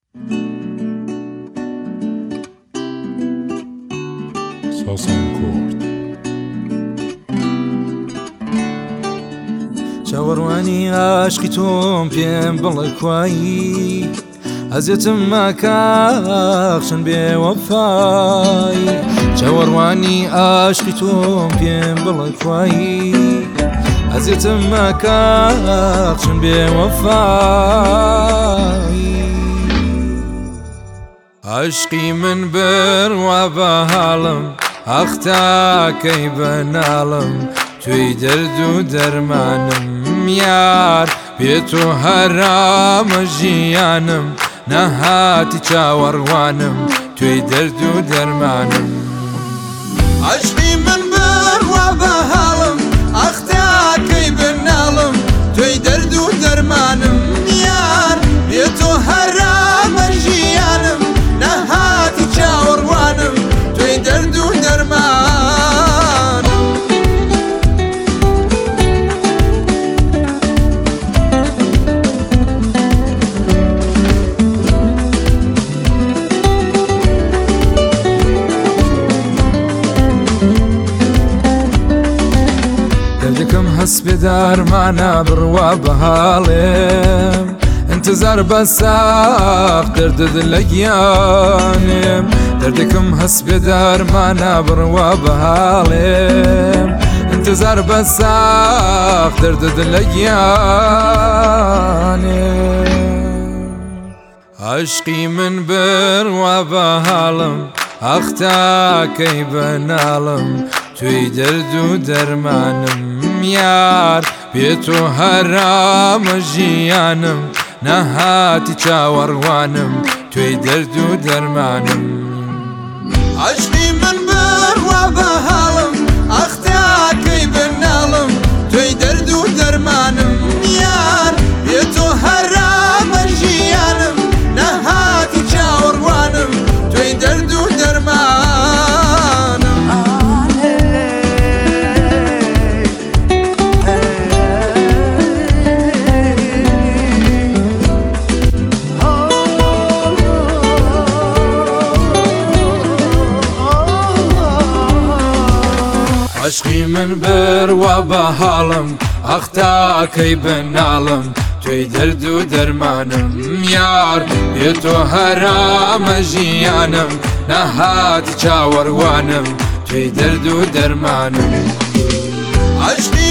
چاوەڕوانی عاشقی تۆم پێم بڵێ کوایی ئەزیەتم ماکەخشن بێوەفایی چاوەڕوانی عاشقی تۆم پێم بڵێ کوایی ئەزیەتم ماکەخشن بێوەفایی عاشقی من بڕوا بە هاڵم ئەختاکەی بەناڵم توی دەرد و دەرمانم یار بێ تۆ هەرامە ژیانم نەهاتی چاوەڕوانم توی دەرد و دەرمانم عاشقی من بڕوا بە هاڵم ئەختاکەی بەناڵم توی دەرد و دەرمانم یار بێ تۆ هەرامە ژیانم نەهاتی چاوەڕوانم توی دەرد و دەرمانم دەردەکەم هەست بێ دارمانە بڕوا بە هاڵێم انتظار بە ساق دەردت لە گیانێم دەردەکەم هەست بێ دارمانە بڕوا بە هاڵێم انتظار بە ساق دەردت لە گیانێم عاشقی من بڕوا بە هاڵم ئەختاکەی بەناڵم توی دەرد و دەرمانم یار بێ تۆ هەرامە ژیانم نەهاتی چاوەڕوانم توی دەرد و دەرمانم عاشقی من بڕوا بە هاڵم ئەختاکەی بەناڵم توی دەرد و دەرمانم یار بێ تۆ هەرامە ژیانم نەهاتی چاوەڕوانم توی دەرد و دەرمانم عاشقی من بڕوا بە هاڵم ئەختاکەی بەناڵم توی دەرد و دەرمانم یار بێ تۆ هەرامە ژیانم نەهاتی چاوەڕوانم توی دەرد و دەرمانم عاشقی